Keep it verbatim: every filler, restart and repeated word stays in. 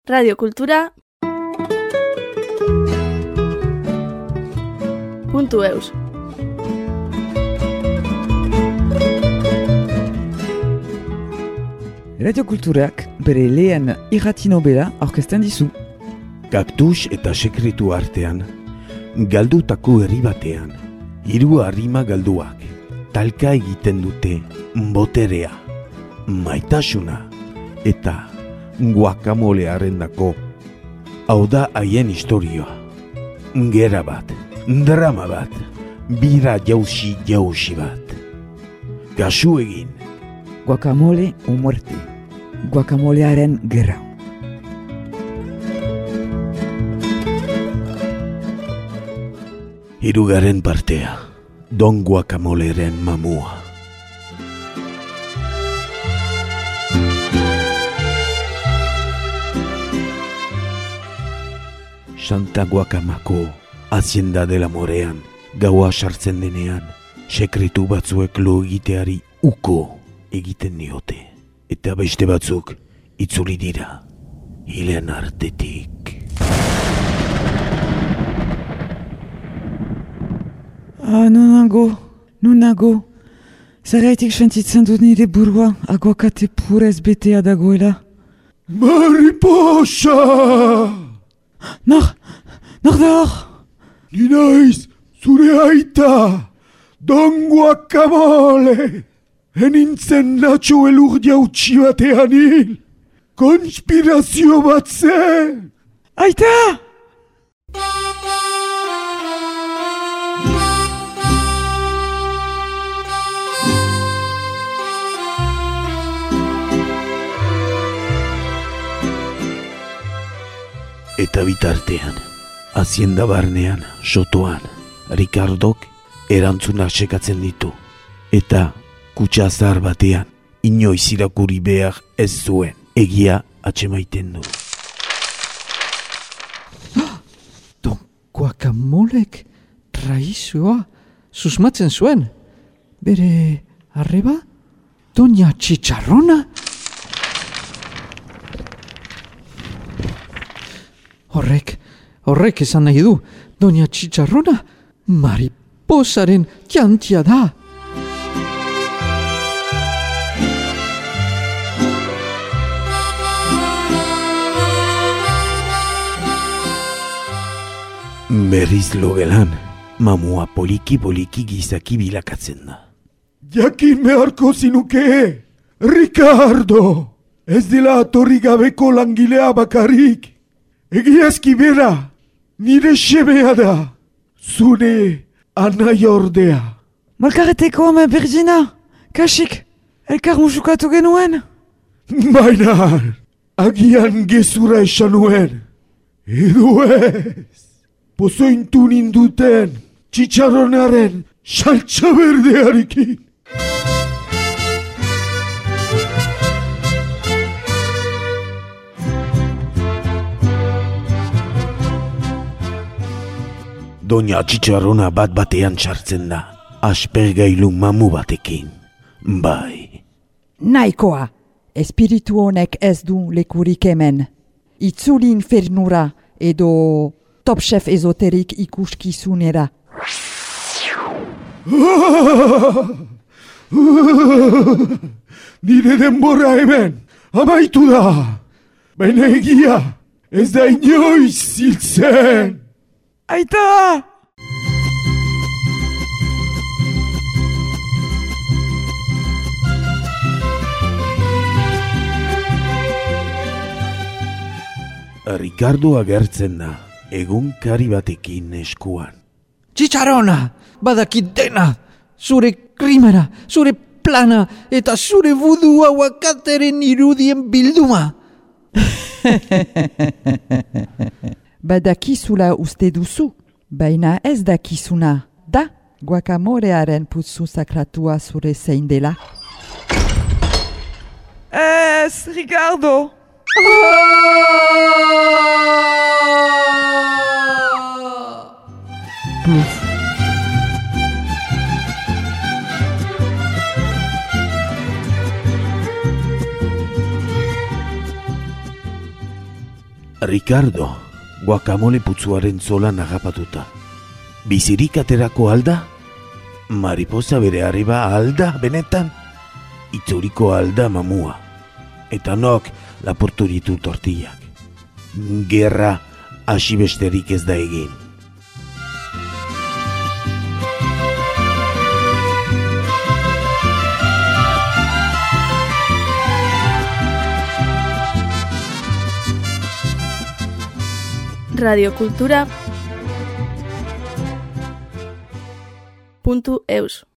Radio Kultura puntu eus. Radio Kulturak bere lehen irrati nobela aurkezten dizu. Kaktus eta sekretu artean, galdutako herri batean, hiru harrima galduak, talka egiten dute boterea, maitasuna eta guakamolearen dako. Hau da haien historioa. Gera bat, drama bat, bira jausi jausi bat. Kasu egin. Guacamole o muerte. Guacamolearen gerra. Hirugarren partea, Don Guacamoleren mamua. Santa Guacamako, Hacienda de la Morean, gaua sartzen denean, sekretu batzuek lo egiteari uko egiten niote. Eta beste batzuk itzuli dira, hilen artetik. Ah, nonago, nonago. Zeraitik sentitzen dut nire burua aguakate purez betea dagoela. Mariposa! Nor, nor da hor? Ni naiz, zure aita, Don Guacamole! Enintzen natxo elurdia utxi batean hil. Konspirazio bat zen! Aita! Eta bitartean, Hacienda barnean, sotoan, Ricardok erantzunak sekatzen ditu. Eta kutxa zahar batean, inoiz irakurri behar ez zuen, egia atsemaiten du. Don Guacamolek traizioa susmatzen zuen. Bere arreba? Doña Chicharrona? Horrek, horrek esan nahi du, Doña Chicharrona mariposaren jantia da. Berriz logelan, mamua poliki-poliki gizaki bilakatzen da. Jakin beharko zinuke, Ricardo! Ez dela atorri gabeko langilea bakarrik. Egiazki bera, nire semea da, zune anai ordea. Malkarreteko ama Virgina, kasik, elkar musukatu genuen. Baina, agian gezura esan nuen. Edo ez, pozointu ninduten, txitxarronaren saltsa berdearekin. Doña Chicharrona bat batean sartzen da, aspergailu mamu batekin. Bai. Naikoa, espiritu honek ez du lekurik hemen. Itzuli infernura edo top chef ezoterik ikuskizunera. Nire denbora hemen, amaitu da. Baina egia, ez da inoiz ziltzen. Aita! Ricardo agertzen da, egunkari batekin eskuan. Chicharrona, badakit dena, zure krimena, zure plana eta zure vudu aguakateren irudien bilduma. Badakizula uste duzu, baina ez dakizuna, da guacamolearen putzu sakratua zure zein dela. Ez, Ricardo! Pluf. Ricardo, guakamole putzuaren zolan agapatuta. Bizirik aterako alda? Mariposa bere arriba alda, benetan? Itzuriko alda mamua. Eta nok lapurturitu tortillak. Gerra hasi besterik ez da egin. radiokultura puntu eus